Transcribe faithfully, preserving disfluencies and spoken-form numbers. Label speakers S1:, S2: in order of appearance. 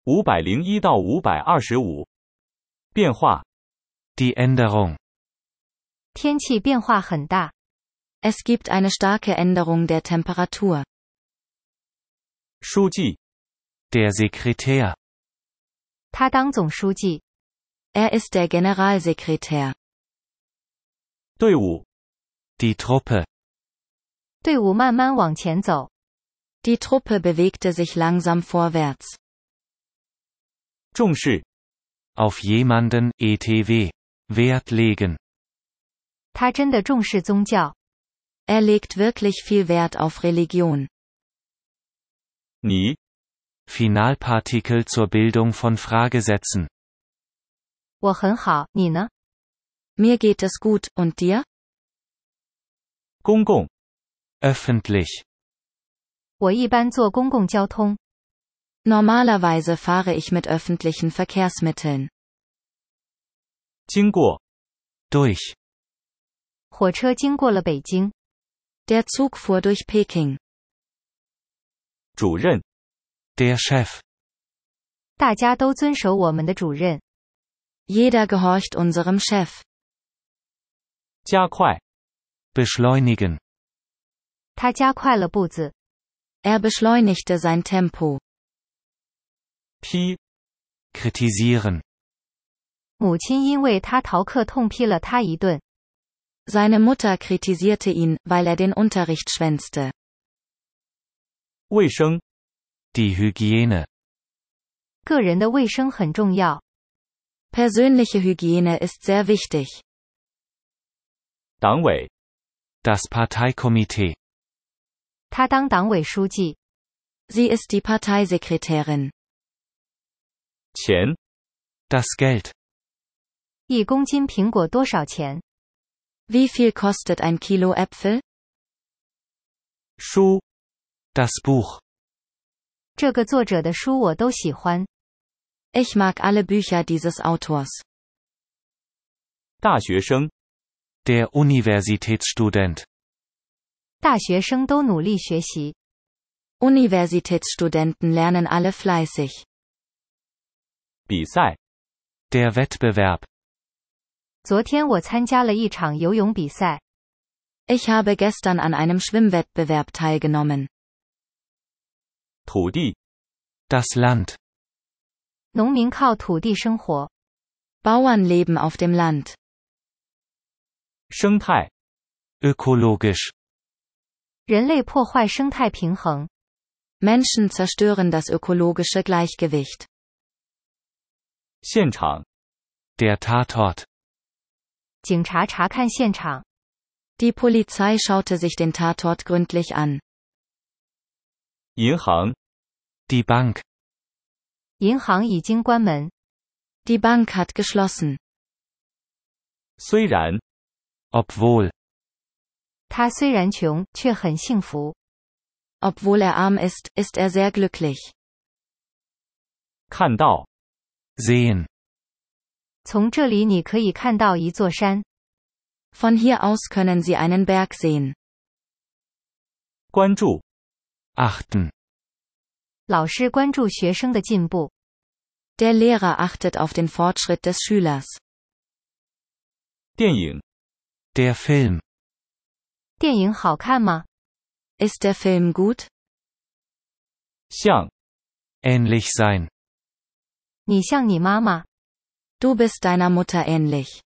S1: 五百零一到五百二十五。变化。
S2: Die Änderung.
S3: 天气变化很大。
S4: Es gibt eine starke Änderung der Temperatur.
S1: 书记。
S2: Der Sekretär.
S3: 他当总书记。
S4: Er ist der Generalsekretär.
S1: 队伍。
S2: Die Truppe.
S3: 队伍慢慢往前走。
S4: Die Truppe bewegte sich langsam vorwärts.
S1: 重视。
S2: Auf jemanden, et cetera, Wert legen.
S3: 他真的重视宗教。
S4: Er legt wirklich viel Wert auf Religion.
S1: 你。
S2: Finalpartikel zur Bildung von Fragesätzen.
S3: 我很好，你呢？
S4: Mir geht es gut, und dir?
S1: 公共。
S2: Öffentlich.
S3: 我一般坐公共交通。
S4: Normalerweise fahre ich mit öffentlichen Verkehrsmitteln.
S1: 经过。
S2: Durch.
S3: 火车经过了北京。
S4: Der Zug fuhr durch Peking.
S1: 主任。
S2: Der Chef.
S3: 大家都遵守我们的主任。
S4: Jeder gehorcht unserem Chef.
S1: 加快。
S2: Beschleunigen.
S3: 他加快了步子。
S4: Er beschleunigte sein Tempo.
S1: 批。
S2: Kritisieren.
S3: 母亲因为他逃课痛批了他一顿。
S4: Seine Mutter kritisierte ihn, weil er den Unterricht schwänzte.
S1: 卫生。
S2: Die Hygiene.
S3: 个人的卫生很重要。
S4: Persönliche Hygiene ist sehr wichtig.
S1: 党委。
S2: Das Parteikomitee.
S3: 他当党委书记。
S4: Sie ist die Parteisekretärin.
S1: 钱。
S2: Das Geld.
S3: 一公斤苹果多少钱？
S4: Wie viel kostet ein Kilo Äpfel?
S1: 书。
S2: Das Buch.
S3: 这个作者的书我都喜欢。
S4: Ich mag alle Bücher dieses Autors.
S1: 大学生。
S2: Der Universitätsstudent.
S3: 大学生都努力学习。
S4: Universitätsstudenten lernen alle fleißig.
S1: 比赛。
S2: Der Wettbewerb.
S3: 昨天我参加了一场游泳比赛。
S4: Ich habe gestern an einem Schwimmwettbewerb teilgenommen.
S1: 土地。
S2: Das Land.
S3: 农民靠土地生活。
S4: Bauern leben auf dem Land.
S1: 生态。
S2: Ökologisch.
S3: 人类破坏生态平衡。
S4: Menschen zerstören das ökologische Gleichgewicht.
S1: 现场。
S2: Der Tatort.
S3: 警察查看现场。
S4: Die Polizei schaute sich den Tatort gründlich an.
S1: 银行。
S2: Die Bank.
S3: 银行已经关门。
S4: Die Bank hat geschlossen.
S1: 虽然。
S2: Obwohl.
S3: 他虽然穷，却很幸福。
S4: Obwohl er arm ist, ist er sehr glücklich.
S1: 看到。
S2: Sehen.
S3: 从这里你可以看到一座山。
S4: Von hier aus können Sie einen Berg sehen.
S1: 关注。
S2: Achten.
S3: 老师关注学生的进步。
S4: Der Lehrer achtet auf den Fortschritt des Schülers.
S1: 电影。
S2: Der Film.
S3: 电影好看吗？
S4: Ist der Film gut?
S1: 像。
S2: Ähnlich sein.
S3: 你像你妈妈。
S4: Du bist deiner Mutter ähnlich.